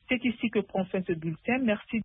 C'est ici que prend fin ce bulletin. Merci.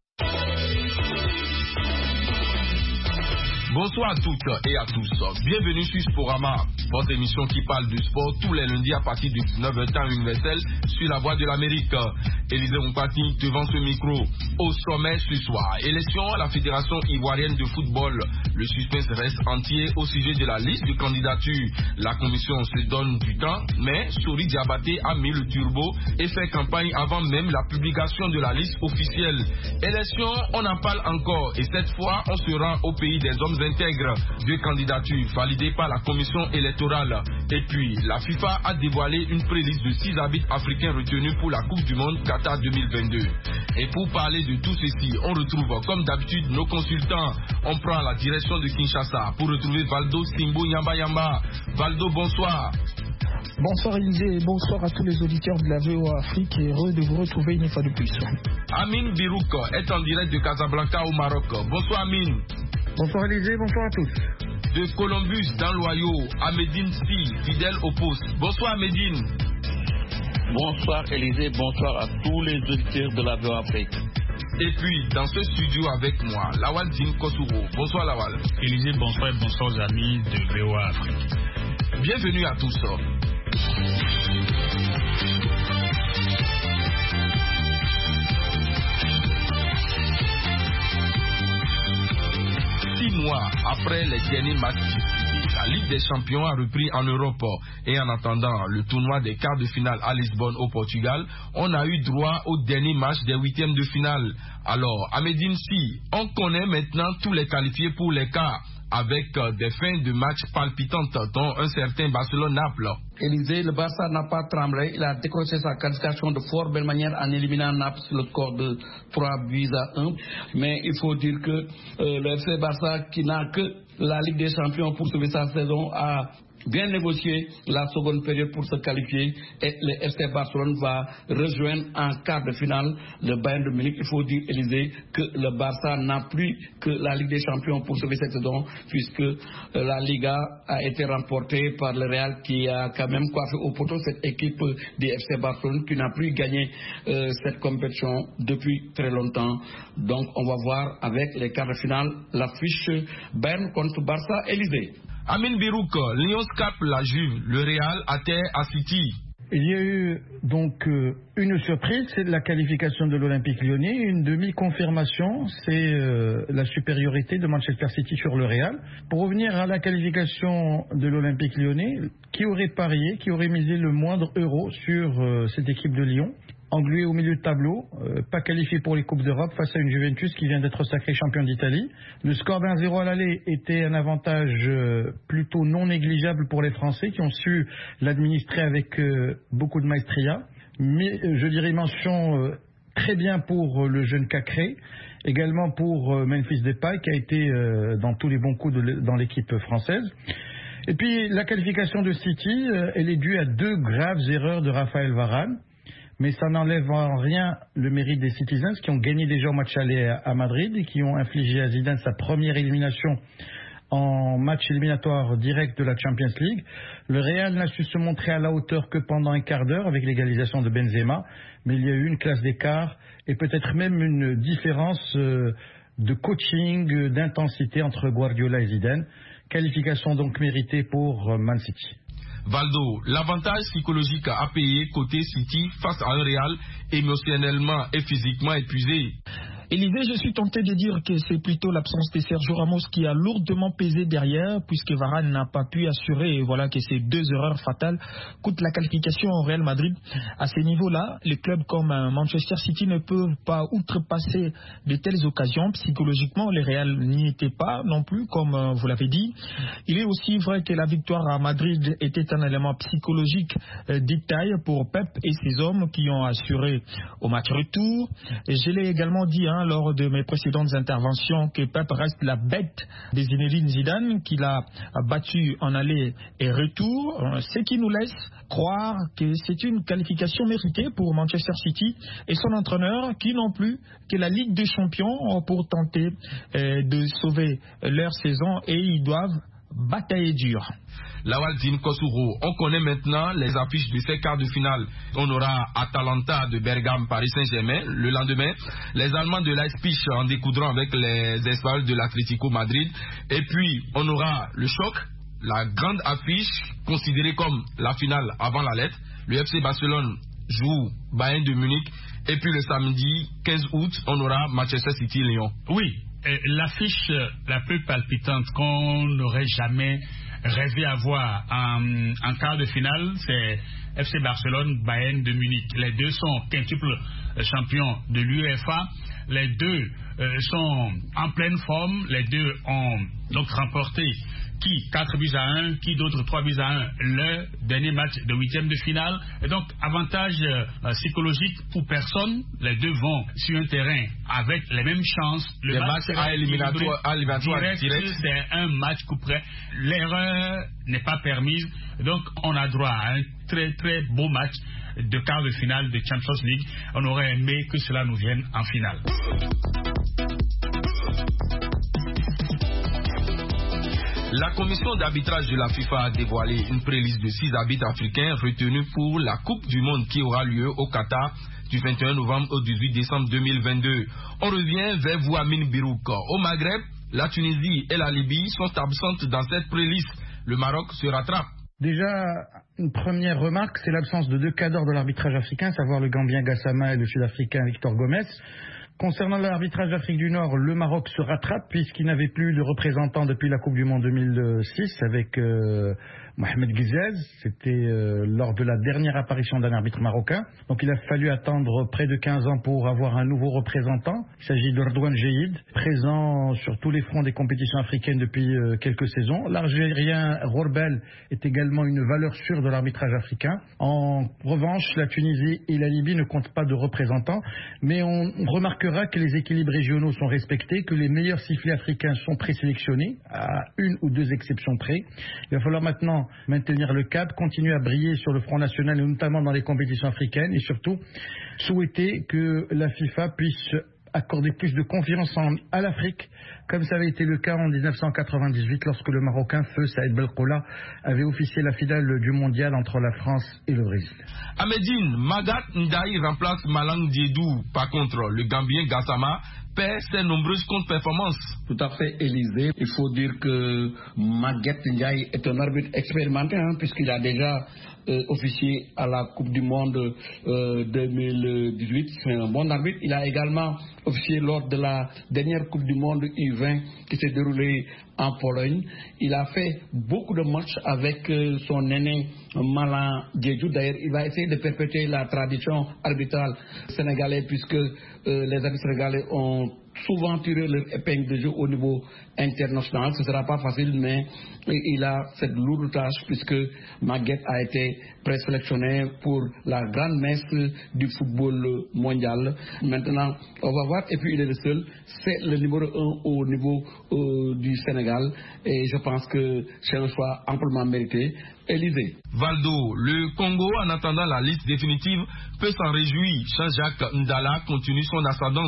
Bonsoir à toutes et à tous. Bienvenue sur Sporama, votre émission qui parle du sport tous les lundis à partir de 19h temps universel sur la voix de l'Amérique. Élisée Moupati devant ce micro. Au sommet ce soir, élection à la Fédération ivoirienne de football. Le suspense reste entier au sujet de la liste de candidatures. La commission se donne du temps, mais Sori Diabaté a mis le turbo et fait campagne avant même la publication de la liste officielle. Élection, on en parle encore et cette fois, on se rend au pays des hommes intègres. 2 candidatures validées par la commission électorale. Et puis, la FIFA a dévoilé une préliste de 6 arbitres africains retenus pour la Coupe du Monde Qatar 2022. Et pour parler de tout ceci, on retrouve comme d'habitude nos consultants. On prend la direction de Kinshasa pour retrouver Valdo Simbo Yamba Yamba. Valdo, bonsoir. Bonsoir Élisée et bonsoir à tous les auditeurs de la VOA Afrique et heureux de vous retrouver une fois de plus. Amin Birouk est en direct de Casablanca au Maroc. Bonsoir Amin. Bonsoir Élisée, bonsoir à tous. De Columbus dans l'Ohio, Ahmedine Si, fidèle au poste. Bonsoir Ahmedine. Bonsoir Élisée, bonsoir à tous les auditeurs de la VOA Afrique. Et puis, dans ce studio avec moi, Lawal Din Kosuro. Bonsoir Lawal. Élisée, bonsoir et bonsoir aux amis de VOA Afrique. Bienvenue à tous. Mois après les derniers matchs disputés, la Ligue des Champions a repris en Europe et en attendant le tournoi des quarts de finale à Lisbonne au Portugal, on a eu droit au dernier match des huitièmes de finale. Alors, Ahmedine Si, on connaît maintenant tous les qualifiés pour les quarts avec des fins de match palpitantes dont un certain Barcelone-Naples. Élisée, le Barça n'a pas tremblé, il a décroché sa qualification de fort belle manière en éliminant Naples sur le score de 3-1. Mais il faut dire que le FC Barça, qui n'a que la Ligue des Champions pour sauver sa saison, a bien négocié la seconde période pour se qualifier et le FC Barcelone va rejoindre en quart de finale le Bayern de Munich. Il faut dire, Élisée, que le Barça n'a plus que la Ligue des Champions pour sauver cette saison puisque la Liga a été remportée par le Real qui a quand même coiffé au poteau cette équipe du FC Barcelone qui n'a plus gagné cette compétition depuis très longtemps. Donc on va voir avec les quarts de finale l'affiche Bayern contre Barça. Élisée. Amin Birouk, Lions cap la Juve, le Real atterre à City. Il y a eu donc une surprise, c'est la qualification de l'Olympique Lyonnais, une demi-confirmation, c'est la supériorité de Manchester City sur le Real. Pour revenir à la qualification de l'Olympique Lyonnais, qui aurait parié, qui aurait misé le moindre euro sur cette équipe de Lyon? Englué au milieu de tableau, pas qualifié pour les Coupes d'Europe face à une Juventus qui vient d'être sacrée champion d'Italie. Le score d'1-0 à l'aller était un avantage plutôt non négligeable pour les Français qui ont su l'administrer avec beaucoup de maestria. Mais je dirais mention très bien pour le jeune Cacré, également pour Memphis Depay qui a été dans tous les bons coups dans l'équipe française. Et puis la qualification de City, elle est due à 2 graves erreurs de Raphaël Varane. Mais ça n'enlève en rien le mérite des Citizens qui ont gagné déjà au match aller à Madrid et qui ont infligé à Zidane sa première élimination en match éliminatoire direct de la Champions League. Le Real n'a su se montrer à la hauteur que pendant un quart d'heure avec l'égalisation de Benzema, mais il y a eu une classe d'écart et peut-être même une différence de coaching, d'intensité entre Guardiola et Zidane. Qualification donc méritée pour Man City. Valdo, l'avantage psychologique à payer côté City face à un Real émotionnellement et physiquement épuisé. Élisée, je suis tenté de dire que c'est plutôt l'absence de Sergio Ramos qui a lourdement pesé derrière, puisque Varane n'a pas pu assurer, et voilà que ces 2 erreurs fatales coûtent la qualification au Real Madrid. À ce niveau-là, les clubs comme Manchester City ne peuvent pas outrepasser de telles occasions. Psychologiquement, les Real n'y étaient pas non plus, comme vous l'avez dit. Il est aussi vrai que la victoire à Madrid était un élément psychologique détail pour Pep et ses hommes qui ont assuré au match retour. Et je l'ai également dit lors de mes précédentes interventions que Pep reste la bête des Zinedine Zidane qu'il a battu en aller et retour, ce qui nous laisse croire que c'est une qualification méritée pour Manchester City et son entraîneur qui n'ont plus que la Ligue des Champions pour tenter de sauver leur saison et ils doivent bataille est dure. Lawaldine Kosuro, on connaît maintenant les affiches de ces quarts de finale. On aura Atalanta de Bergame, Paris Saint-Germain. Le lendemain, les Allemands de Leipzig en découdront avec les Espagnols de l'Atlético Madrid. Et puis, on aura le choc, la grande affiche considérée comme la finale avant la lettre. Le FC Barcelone joue Bayern de Munich. Et puis le samedi 15 août, on aura Manchester City-Lyon. Oui, l'affiche la plus palpitante qu'on n'aurait jamais rêvé à voir en quart de finale, c'est FC Barcelone, Bayern de Munich. Les deux sont quintuples champions de l'UEFA. Les deux sont en pleine forme. Les deux ont donc remporté 4-1, qui d'autres 3-1, le dernier match de huitième de finale. Et donc, avantage psychologique pour personne. Les deux vont sur un terrain avec les mêmes chances. Le match à éliminatoire direct, c'est un match coup près. L'erreur n'est pas permise. Donc, on a droit à un très très beau match de quart de finale de Champions League. On aurait aimé que cela nous vienne en finale. La commission d'arbitrage de la FIFA a dévoilé une préliste de 6 arbitres africains retenus pour la Coupe du Monde qui aura lieu au Qatar du 21 novembre au 18 décembre 2022. On revient vers vous, Amine Birouk. Au Maghreb, la Tunisie et la Libye sont absentes dans cette préliste. Le Maroc se rattrape. Déjà, une première remarque, c'est l'absence de 2 cadors de l'arbitrage africain, à savoir le Gambien Gassama et le Sud-Africain Victor Gomez. Concernant l'arbitrage d'Afrique du Nord, le Maroc se rattrape puisqu'il n'avait plus de représentant depuis la Coupe du Monde 2006 avec Mohamed Ghizez. C'était lors de la dernière apparition d'un arbitre marocain. Donc il a fallu attendre près de 15 ans pour avoir un nouveau représentant. Il s'agit de Redouane Jeïd, présent sur tous les fronts des compétitions africaines depuis quelques saisons. L'Algérien Rorbel est également une valeur sûre de l'arbitrage africain. En revanche, la Tunisie et la Libye ne comptent pas de représentants, mais on remarquera que les équilibres régionaux sont respectés, que les meilleurs sifflets africains sont présélectionnés, à 1 ou 2 exceptions près. Il va falloir maintenant maintenir le cap, continuer à briller sur le front national et notamment dans les compétitions africaines et surtout souhaiter que la FIFA puisse accorder plus de confiance à l'Afrique, comme ça avait été le cas en 1998 lorsque le Marocain Feu Saïd Belkoula avait officié la finale du mondial entre la France et le Brésil. À Médine, Magat Ndaï remplace Malang Diédou. Par contre, le Gambien Gassama perd ses nombreuses contre-performances. Tout à fait, Élysée. Il faut dire que Magat Ndiaye est un arbitre expérimenté, puisqu'il a déjà officié à la Coupe du Monde 2018. C'est un bon arbitre. Il a également officié lors de la dernière Coupe du Monde U20 qui s'est déroulée en Pologne. Il a fait beaucoup de matchs avec son aîné Malang Diédou. D'ailleurs, il va essayer de perpétuer la tradition arbitrale sénégalaise puisque les arbitres sénégalais ont souvent tiré leur épingle de jeu au niveau international. Ce ne sera pas facile, mais il a cette lourde tâche puisque Maguette a été présélectionné pour la grande messe du football mondial. Maintenant, on va voir. Et puis, il est le seul. C'est le numéro 1 au niveau du Sénégal. Et je pense que c'est un choix amplement mérité. Élysée. Valdo, le Congo, en attendant la liste définitive, peut s'en réjouir. Jean-Jacques Ndala continue son ascendance.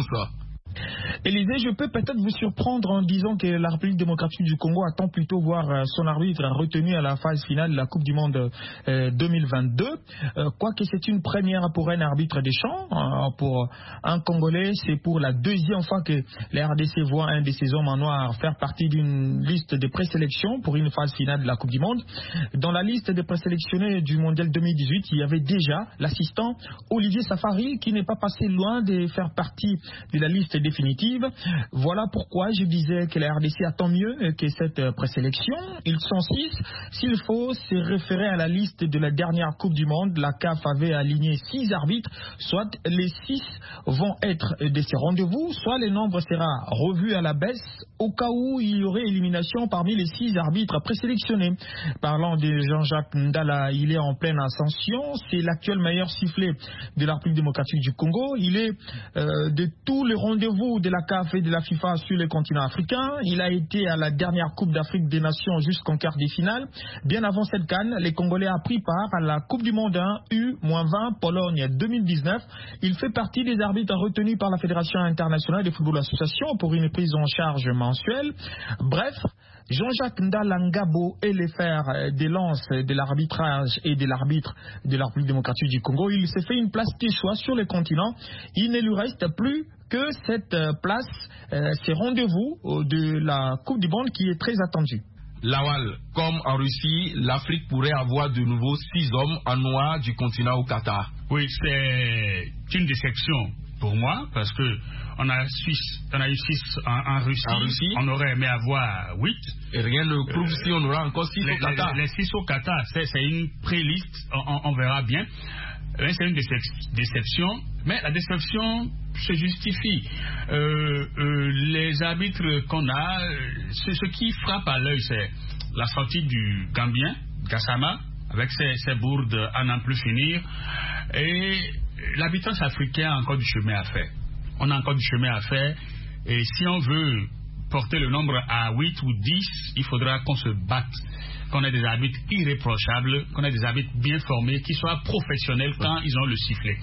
Élysée, je peux peut-être vous surprendre en disant que la République démocratique du Congo attend plutôt voir son arbitre retenu à la phase finale de la Coupe du Monde 2022. Quoique c'est une première pour un arbitre des champs, pour un Congolais, c'est pour la deuxième fois que la RDC voit un de ses hommes en noir faire partie d'une liste de présélection pour une phase finale de la Coupe du Monde. Dans la liste des présélectionnés du Mondial 2018, il y avait déjà l'assistant Olivier Safari qui n'est pas passé loin de faire partie de la liste définitive. Voilà pourquoi je disais que la RDC attend mieux que cette présélection. Ils sont 6. S'il faut se référer à la liste de la dernière Coupe du Monde, la CAF avait aligné 6 arbitres, soit les 6 vont être de ces rendez-vous, soit le nombre sera revu à la baisse au cas où il y aurait élimination parmi les 6 arbitres présélectionnés. Parlant de Jean-Jacques Ndala, il est en pleine ascension. C'est l'actuel meilleur sifflet de la République démocratique du Congo. Il est de tous les rendez-vous de la CAF et de la FIFA sur le continent africain. Il a été à la dernière Coupe d'Afrique des Nations jusqu'en quart des finales. Bien avant cette CAN, les Congolais ont pris part à la Coupe du Monde 1 U-20 Pologne 2019. Il fait partie des arbitres retenus par la Fédération internationale de football association pour une prise en charge mensuelle. Bref, Jean-Jacques Ndalangabo est le fer de lance de l'arbitrage et de l'arbitre de la République démocratique du Congo. Il s'est fait une place de choix sur le continent. Il ne lui reste plus que cette place, ce rendez-vous de la Coupe du Monde qui est très attendu. Lawal, comme en Russie, l'Afrique pourrait avoir de nouveau 6 hommes en noir du continent au Qatar. Oui, c'est une déception pour moi parce que on a eu 6 en Russie. On aurait aimé avoir 8. Et rien ne prouve si on aura encore 6 au Qatar. Les 6 au Qatar, c'est une pré-liste, on verra bien. C'est une déception, mais la déception se justifie. Les arbitres qu'on a, ce qui frappe à l'œil, c'est la sortie du Gambien, Gassama, avec ses bourdes à n'en plus finir. Et l'arbitrage africain a encore du chemin à faire. On a encore du chemin à faire. Et si on veut porter le nombre à 8 ou 10, il faudra qu'on se batte, qu'on ait des arbitres irréprochables, qu'on ait des arbitres bien formés, qui soient professionnels quand ils ont le sifflet.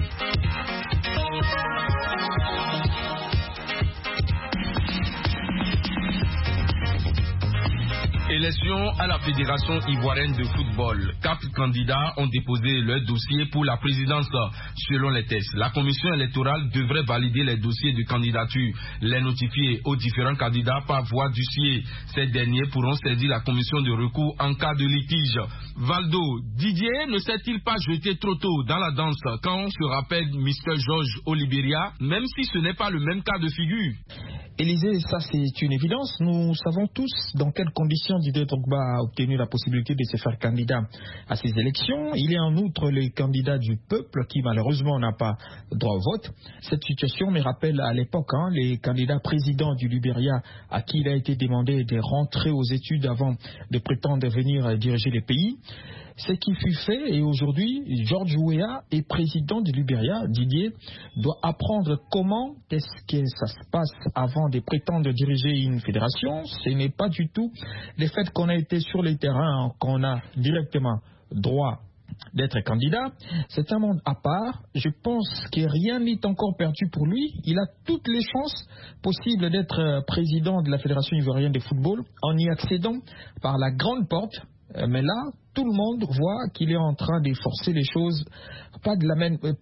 Élection à la Fédération ivoirienne de football. 4 candidats ont déposé leur dossier pour la présidence. Selon les tests, la commission électorale devrait valider les dossiers de candidature, les notifier aux différents candidats par voie d'huissier. Ces derniers pourront saisir la commission de recours en cas de litige. Valdo, Didier ne s'est-il pas jeté trop tôt dans la danse quand on se rappelle Mr. George au Libéria, même si ce n'est pas le même cas de figure? Élisée, ça c'est une évidence. Nous savons tous dans quelles conditions Didier Drogba a obtenu la possibilité de se faire candidat à ces élections. Il est en outre le candidat du peuple qui malheureusement n'a pas droit au vote. Cette situation me rappelle à l'époque les candidats présidents du Libéria à qui il a été demandé de rentrer aux études avant de prétendre venir diriger les pays. Ce qui fut fait et aujourd'hui, George Weah est président du Libéria. Didier doit apprendre comment est-ce que ça se passe avant de prétendre diriger une fédération. Ce n'est pas du tout le fait qu'on a été sur les terrains, qu'on a directement droit d'être candidat. C'est un monde à part. Je pense que rien n'est encore perdu pour lui. Il a toutes les chances possibles d'être président de la Fédération ivoirienne de football en y accédant par la grande porte. Mais là, tout le monde voit qu'il est en train de forcer les choses, pas de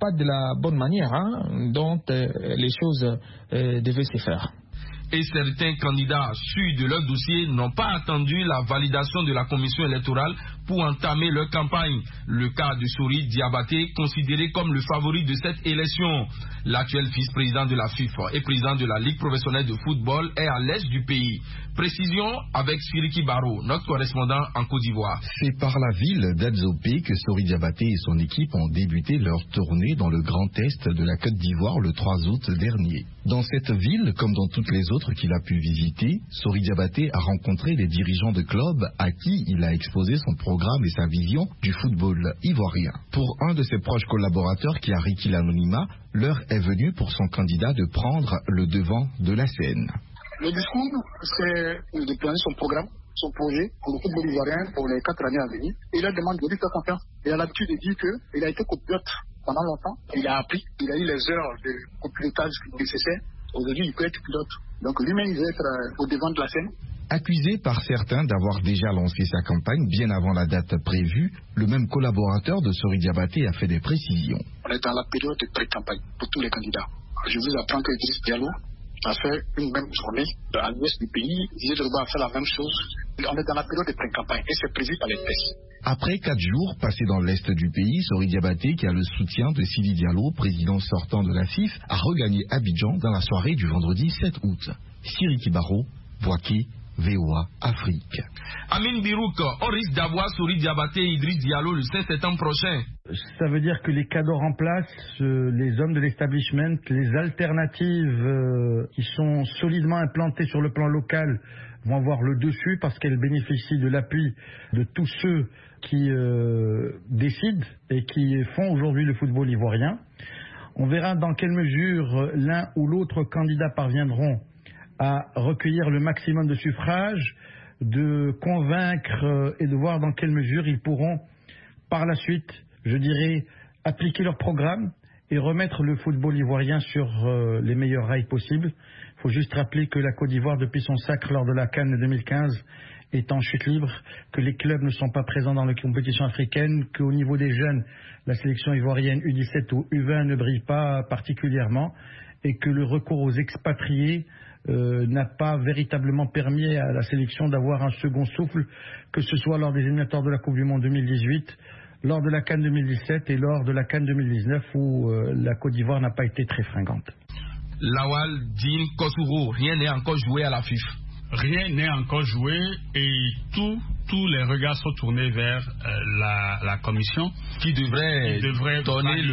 la bonne manière dont les choses devaient se faire. Et certains candidats sûrs de leur dossier n'ont pas attendu la validation de la commission électorale pour entamer leur campagne. Le cas de Sori Diabaté, considéré comme le favori de cette élection. L'actuel vice-président de la FIFA et président de la Ligue professionnelle de football est à l'est du pays. Précision avec Siriki Baro, notre correspondant en Côte d'Ivoire. C'est par la ville d'Adzopé que Sori Diabaté et son équipe ont débuté leur tournée dans le Grand Est de la Côte d'Ivoire le 3 août dernier. Dans cette ville, comme dans toutes les autres qu'il a pu visiter, Sori Diabaté a rencontré les dirigeants de clubs à qui il a exposé son programme et sa vision du football ivoirien. Pour un de ses proches collaborateurs qui a requis l'anonymat, l'heure est venue pour son candidat de prendre le devant de la scène. Le discours, c'est de planer son programme, son projet pour le football ivoirien pour les 4 années à venir. Et il a demandé de lui faire confiance. Il a l'habitude de dire qu'il a été copilote pendant longtemps. Il a appris, il a eu les heures de copilotage nécessaires. Aujourd'hui, il peut être pilote. Donc lui-même, il veut être au devant de la scène. Accusé par certains d'avoir déjà lancé sa campagne bien avant la date prévue, le même collaborateur de Sori Diabaté a fait des précisions. On est dans la période de pré-campagne pour tous les candidats. Je vous apprends que Idriss Diallo a fait une même journée à l'ouest du pays. Didier Drogba a fait la même chose. On est dans la période de pré-campagne et c'est prévu par les tests. Après 4 jours passés dans l'est du pays, Sori Diabaté, qui a le soutien de Sidi Diallo, président sortant de la FIF, a regagné Abidjan dans la soirée du vendredi 7 août. Siriki Baro, Boaké, VOA Afrique. Amin Birouk, on risque d'avoir Sori Diabaté et Idriss Diallo le 16 septembre prochain. Ça veut dire que les cadors en place, les hommes de l'establishment, les alternatives qui sont solidement implantées sur le plan local vont avoir le dessus parce qu'elles bénéficient de l'appui de tous ceux qui décident et qui font aujourd'hui le football ivoirien. On verra dans quelle mesure l'un ou l'autre candidat parviendront à recueillir le maximum de suffrages, de convaincre et de voir dans quelle mesure ils pourront par la suite, je dirais, appliquer leur programme et remettre le football ivoirien sur les meilleurs rails possibles. Il faut juste rappeler que la Côte d'Ivoire, depuis son sacre lors de la CAN 2015, est en chute libre, que les clubs ne sont pas présents dans les compétitions africaines, qu'au niveau des jeunes, la sélection ivoirienne U17 ou U20 ne brille pas particulièrement, et que le recours aux expatriés n'a pas véritablement permis à la sélection d'avoir un second souffle, que ce soit lors des éliminatoires de la Coupe du Monde 2018, lors de la CAN 2017 et lors de la CAN 2019 où la Côte d'Ivoire n'a pas été très fringante. Lawal Jean Kosuro, rien n'est encore joué à la FIFA. Rien n'est encore joué et tous les regards sont tournés vers la commission qui devrait donner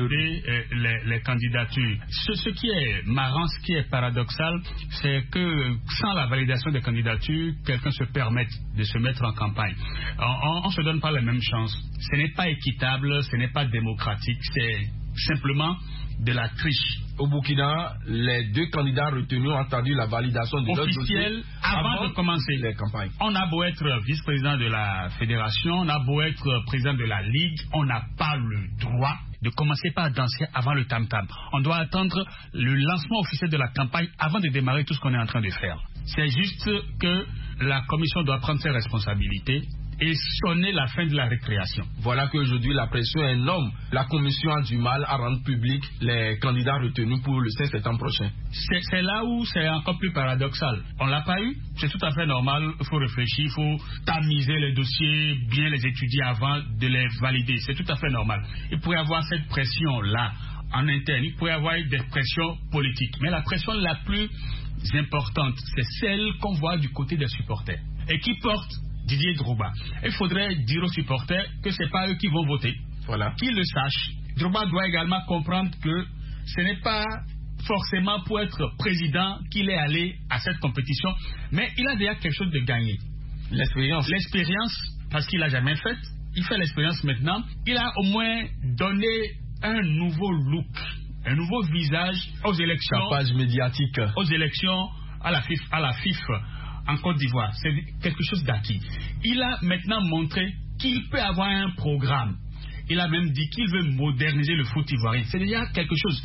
les candidatures. Ce qui est marrant, ce qui est paradoxal, c'est que sans la validation des candidatures, quelqu'un se permette de se mettre en campagne. On ne se donne pas les mêmes chances. Ce n'est pas équitable, ce n'est pas démocratique, c'est simplement de la triche. Au Burkina, les deux candidats retenus ont attendu la validation de leur dossier avant de commencer les campagnes. On a beau être vice-président de la fédération, on a beau être président de la ligue, on n'a pas le droit de commencer par danser avant le tam-tam. On doit attendre le lancement officiel de la campagne avant de démarrer tout ce qu'on est en train de faire. C'est juste que la commission doit prendre ses responsabilités et sonner la fin de la récréation. Voilà qu'aujourd'hui la pression est énorme. La commission a du mal à rendre public les candidats retenus pour le 5 septembre prochain. C'est là où c'est encore plus paradoxal. On ne l'a pas eu, c'est tout à fait normal, il faut réfléchir, il faut tamiser les dossiers, bien les étudier avant de les valider. C'est tout à fait normal. Il pourrait y avoir cette pression-là en interne, il pourrait y avoir des pressions politiques. Mais la pression la plus importante, c'est celle qu'on voit du côté des supporters et qui porte Didier Drogba. Il faudrait dire aux supporters que ce n'est pas eux qui vont voter. Voilà. Qu'ils le sachent. Drogba doit également comprendre que ce n'est pas forcément pour être président qu'il est allé à cette compétition, mais il a déjà quelque chose de gagné. L'expérience. L'expérience, parce qu'il n'a jamais fait. Il fait l'expérience maintenant. Il a au moins donné un nouveau look, un nouveau visage aux élections. Sa page médiatique. Aux élections à la FIFA. En Côte d'Ivoire, c'est quelque chose d'acquis. Il a maintenant montré qu'il peut avoir un programme. Il a même dit qu'il veut moderniser le foot ivoirien. C'est déjà quelque chose,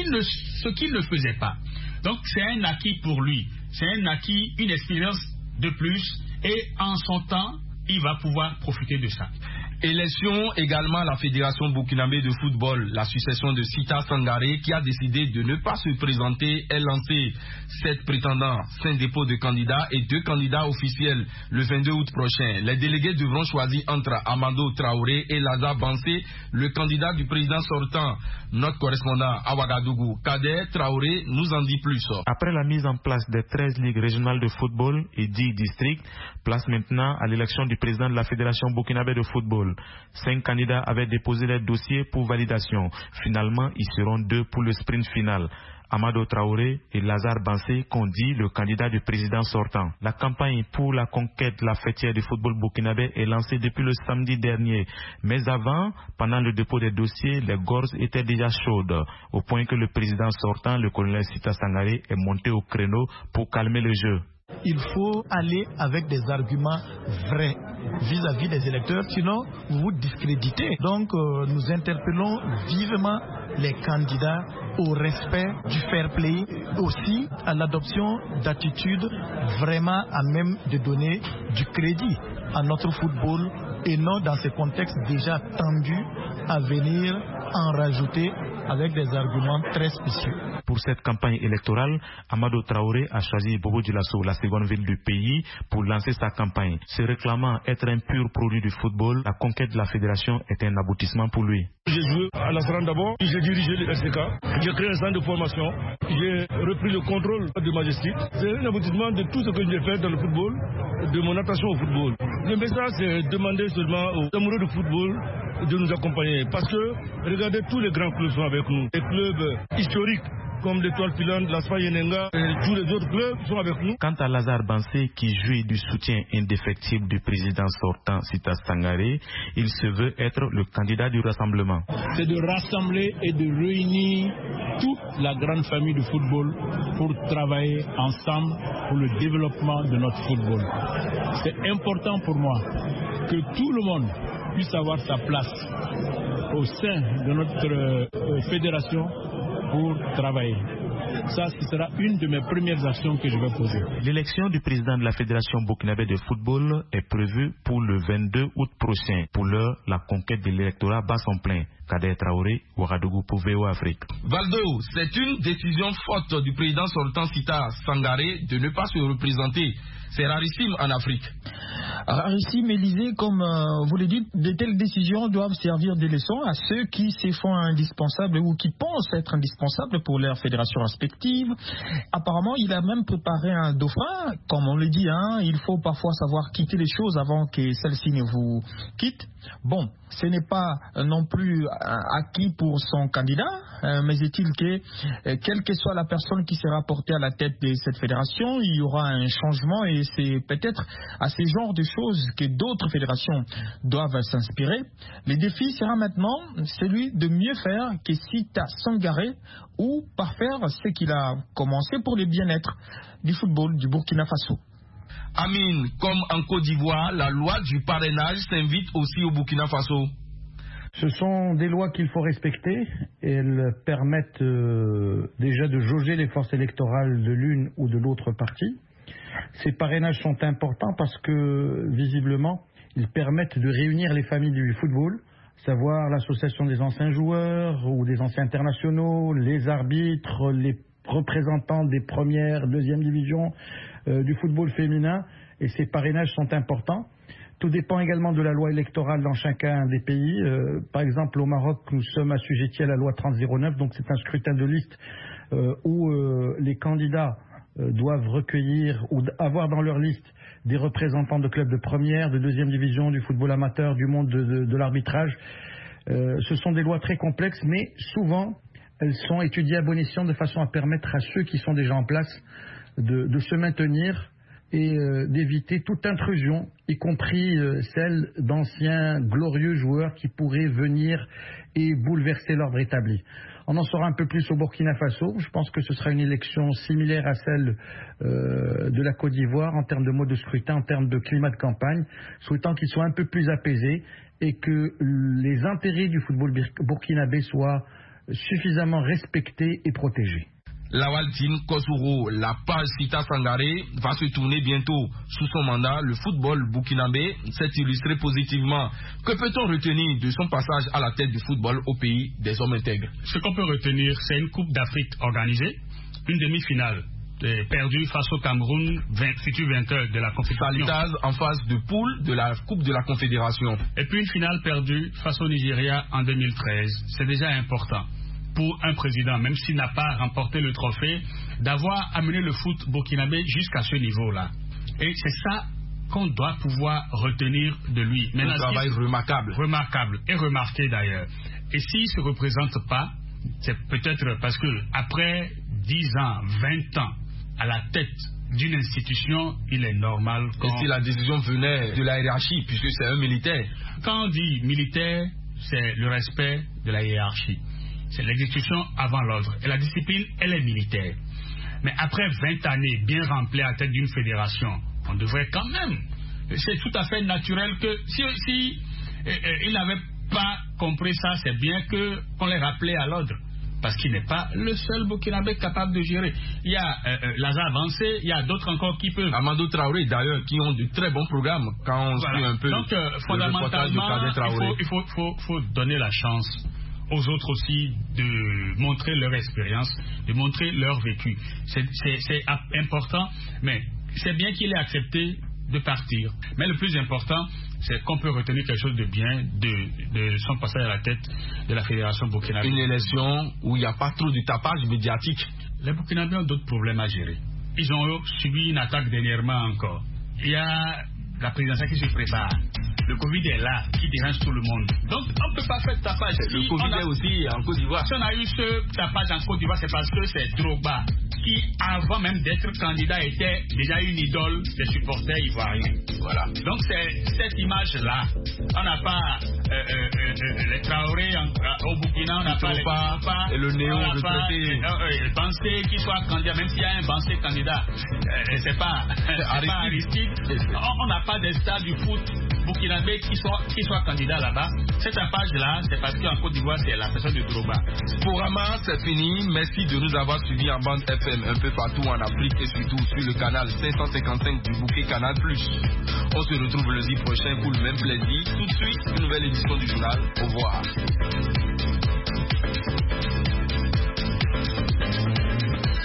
ce qu'il ne faisait pas. Donc c'est un acquis pour lui. C'est un acquis, une expérience de plus. Et en son temps, il va pouvoir profiter de ça. Élection également à la Fédération burkinabé de football. La succession de Sita Sangaré, qui a décidé de ne pas se présenter, est lancée. 7 prétendants, 5 dépôts de candidats et 2 candidats officiels le 22 août prochain. Les délégués devront choisir entre Amado Traoré et Lazare Bansé, le candidat du président sortant. Notre correspondant à Ouagadougou, Kader Traoré, nous en dit plus. Après la mise en place des 13 ligues régionales de football et 10 districts, place maintenant à l'élection du président de la Fédération burkinabé de football. 5 candidats avaient déposé leur dossier pour validation. Finalement, ils seront 2 pour le sprint final. Amado Traoré et Lazare Bansé, qu'ont dit le candidat du président sortant. La campagne pour la conquête de la fêtière du football burkinabé est lancée depuis le samedi dernier. Mais avant, pendant le dépôt des dossiers, les gorges étaient déjà chaudes, au point que le président sortant, le colonel Sita Sangaré, est monté au créneau pour calmer le jeu. Il faut aller avec des arguments vrais vis-à-vis des électeurs, sinon vous vous discréditez. Donc nous interpellons vivement les candidats au respect du fair play, aussi à l'adoption d'attitudes vraiment à même de donner du crédit à notre football et non dans ces contextes déjà tendus à venir en rajouter avec des arguments très spéciaux. Pour cette campagne électorale, Amado Traoré a choisi Bobo Dioulasso, la seconde ville du pays, pour lancer sa campagne. Se réclamant être un pur produit du football, la conquête de la fédération est un aboutissement pour lui. J'ai joué à la Sarane d'abord, j'ai dirigé le RCK, j'ai créé un centre de formation, j'ai repris le contrôle de Majestic. C'est un aboutissement de tout ce que j'ai fait dans le football, de mon attention au football. Le message, c'est demander seulement aux amoureux du football de nous accompagner. Parce que, regardez, tous les grands clubs sont avec nous. Les clubs historiques, comme l'Étoile Filante, la Sfayenenga et tous les autres clubs sont avec nous. Quant à Lazare Bansé, qui jouit du soutien indéfectible du président sortant Sita Sangaré, il se veut être le candidat du rassemblement. C'est de rassembler et de réunir toute la grande famille du football pour travailler ensemble pour le développement de notre football. C'est important pour moi que tout le monde puisse avoir sa place au sein de notre fédération pour travailler. Ça, ce sera une de mes premières actions que je vais poser. L'élection du président de la Fédération burkinabé de football est prévue pour le 22 août prochain. Pour l'heure, la conquête de l'électorat bat son plein. Kader Traoré, Ouagadougou pour VOA Afrique. Valdo, c'est une décision forte du président sortant Sita Sangaré de ne pas se représenter. C'est rarissime en Afrique. Rarissime, Élysée, comme vous le dites, de telles décisions doivent servir de leçon à ceux qui se font indispensables ou qui pensent être indispensables pour leur fédération respective. Apparemment, il a même préparé un dauphin. Comme on le dit, il faut parfois savoir quitter les choses avant que celles-ci ne vous quittent. Bon, ce n'est pas non plus acquis pour son candidat, mais est-il que, quelle que soit la personne qui sera portée à la tête de cette fédération, il y aura un changement et c'est peut-être à ce genre de choses que d'autres fédérations doivent s'inspirer. Le défi sera maintenant celui de mieux faire que Sita Sangaré ou parfaire ce qu'il a commencé pour le bien-être du football du Burkina Faso. Amine, comme en Côte d'Ivoire, la loi du parrainage s'invite aussi au Burkina Faso. Ce sont des lois qu'il faut respecter. Elles permettent déjà de jauger les forces électorales de l'une ou de l'autre partie. Ces parrainages sont importants parce que, visiblement, ils permettent de réunir les familles du football, savoir l'association des anciens joueurs ou des anciens internationaux, les arbitres, les représentants des premières, deuxième divisions du football féminin. Et ces parrainages sont importants. Tout dépend également de la loi électorale dans chacun des pays. Par exemple, au Maroc, nous sommes assujettis à la loi 3009, donc c'est un scrutin de liste où les candidats doivent recueillir ou avoir dans leur liste des représentants de clubs de première, de deuxième division, du football amateur, du monde de l'arbitrage. Ce sont des lois très complexes, mais souvent, elles sont étudiées à bon escient de façon à permettre à ceux qui sont déjà en place de se maintenir et d'éviter toute intrusion, y compris celle d'anciens glorieux joueurs qui pourraient venir et bouleverser l'ordre établi. On en saura un peu plus au Burkina Faso. Je pense que ce sera une élection similaire à celle de la Côte d'Ivoire en termes de mode de scrutin, en termes de climat de campagne, souhaitant qu'il soit un peu plus apaisé et que les intérêts du football burkinabé soient suffisamment respectés et protégés. Lawaltine Kosuro, la page Sita Sangaré va se tourner bientôt. Sous son mandat, le football burkinabé s'est illustré positivement. Que peut-on retenir de son passage à la tête du football au pays des hommes intègres? Ce qu'on peut retenir, c'est une Coupe d'Afrique organisée, une demi-finale perdue face au Cameroun, futur vainqueur de la Confédération. Salitas en phase de poule de la Coupe de la Confédération. Et puis une finale perdue face au Nigeria en 2013. C'est déjà important pour un président, même s'il n'a pas remporté le trophée, d'avoir amené le foot burkinabé jusqu'à ce niveau-là. Et c'est ça qu'on doit pouvoir retenir de lui. Un travail remarquable. Remarquable et remarqué d'ailleurs. Et s'il ne se représente pas, c'est peut-être parce que après 10 ans, 20 ans à la tête d'une institution, il est normal Et si la décision venait de la hiérarchie, puisque c'est un militaire? Quand on dit militaire, c'est le respect de la hiérarchie. C'est l'exécution avant l'ordre. Et la discipline, elle est militaire. Mais après 20 années bien remplies à la tête d'une fédération, on devrait quand même... C'est tout à fait naturel que si il n'avait pas compris ça, c'est bien qu'on les rappelait à l'ordre. Parce qu'il n'est pas le seul Burkinabé capable de gérer. Il y a Lazare Avancé, il y a d'autres encore qui peuvent. Amadou Traoré, d'ailleurs, qui ont de très bons programmes quand on suit un peu. Donc, fondamentalement, il faut donner la chance aux autres aussi de montrer leur expérience, de montrer leur vécu. C'est important, mais c'est bien qu'il ait accepté de partir. Mais le plus important, c'est qu'on peut retenir quelque chose de bien de son passage à la tête de la Fédération burkinabé. Une élection où il n'y a pas trop de tapage médiatique. Les Burkinabés ont d'autres problèmes à gérer. Ils ont subi une attaque dernièrement encore. Il y a la présidentielle qui se prépare. Le Covid est là, qui dérange tout le monde. Donc, on ne peut pas faire de tapage. Le Covid est aussi en Côte d'Ivoire. Si on a eu ce tapage en Côte d'Ivoire, c'est parce que c'est Drogba, qui, avant même d'être candidat, était déjà une idole des supporters ivoiriens. Voilà. Donc, c'est cette image-là. On n'a pas les Traoré au Burkina, on n'a pas les Traoré. Et le néo de traité. Bansé qui soit candidat, même s'il y a un Bansé candidat, c'est pas Aristide. On n'a pas des stars du foot burkinabés qui soient candidats là-bas. Cette page-là, c'est parce qu'en Côte d'Ivoire, c'est la personne de Droba. Sporama, c'est fini. Merci de nous avoir suivis en bande FM un peu partout en Afrique et surtout sur le canal 555 du bouquet Canal+. On se retrouve lundi prochain pour le même plaisir. Tout de suite, une nouvelle édition du journal. Au revoir.